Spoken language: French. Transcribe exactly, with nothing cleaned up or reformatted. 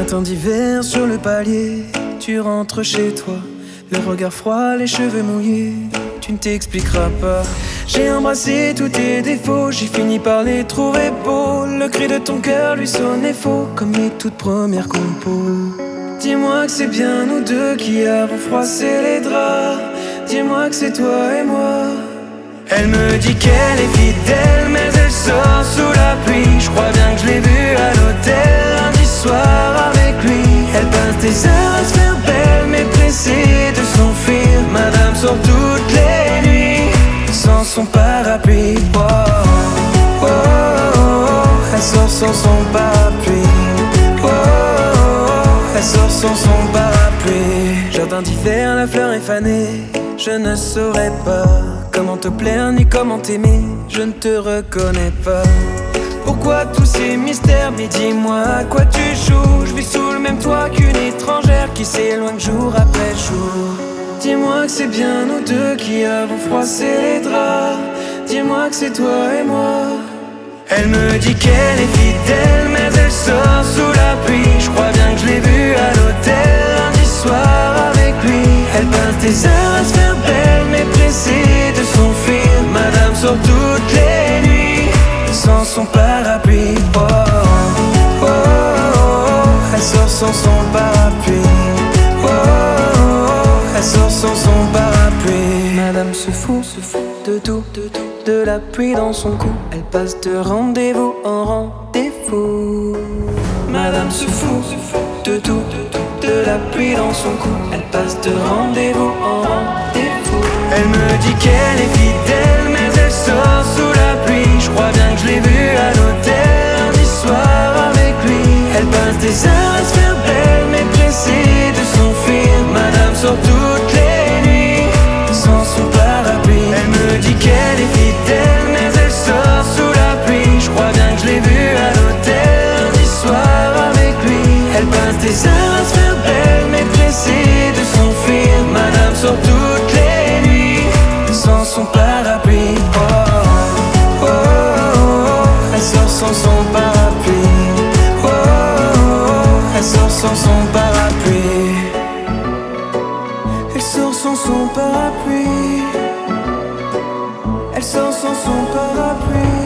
Printemps d'hiver sur le palier, tu rentres chez toi, le regard froid, les cheveux mouillés, tu ne t'expliqueras pas. J'ai embrassé tous tes défauts, j'ai fini par les trouver beaux. Le cri de ton cœur lui sonnait faux, comme les toutes premières compos. Dis-moi que c'est bien nous deux qui avons froissé les draps. Dis-moi que c'est toi et moi. Elle me dit qu'elle est fidèle, mais elle sort sous la pluie. Je crois bien que je l'ai vue à l'hôtel lundi soir avec lui. Elle passe des heures à se faire belle, mais pressée de s'enfuir. Madame sort toutes les nuits sans son parapluie. Oh, oh, oh, oh. Elle sort sans son parapluie. Oh, oh, oh. Elle sort sans son parapluie. Jardin d'hiver, la fleur est fanée. Je ne saurais pas comment te plaire ni comment t'aimer. Je ne te reconnais pas. Pourquoi tous ces mystères? Mais dis-moi à quoi tu joues. Je vis sous le même toit qu'une étrangère qui s'éloigne jour après jour. Dis-moi que c'est bien nous deux qui avons froissé les draps. Dis-moi que c'est toi et moi. Elle me dit qu'elle est fidèle, mais elle sort sous la pluie. Je crois bien que je l'ai vue à l'hôtel lundi soir avec lui. Elle passe des heures à se faire belle, mais pressée de s'enfuir. Madame sort toutes les nuits sans son parapluie. Oh, oh, oh, oh. Elle sort sans son parapluie. Oh, oh, oh. Elle sort sans son parapluie. Madame se fout, se fout de tout, de tout. De la pluie dans son cou. Elle passe de rendez-vous en rendez-vous. Madame se fout, se fout de tout, de tout. De la pluie dans son cou. Elle passe de rendez-vous en rendez-vous. Elle me dit qu'elle est fidèle, mais elle sort sous la pluie. Je crois bien que je l'ai vue à l'hôtel lundi soir avec lui. Elle passe des heures à se faire belle, mais pressée de s'enfuir. Madame sort toutes les nuits sans son parapluie. Elle me dit qu'elle est fidèle, mais elle sort sous la pluie. Je crois bien que je l'ai vue à l'hôtel lundi soir avec lui. Elle passe des heures à se faire belle, mais pressée de s'enfuir. Madame sort toutes les nuits sans son parapluie. Oh, oh, oh, oh. Elle sort sans son parapluie. Oh, oh, oh. Elle sort sans son parapluie. Elle sort sans son parapluie. Elle sort sans son parapluie.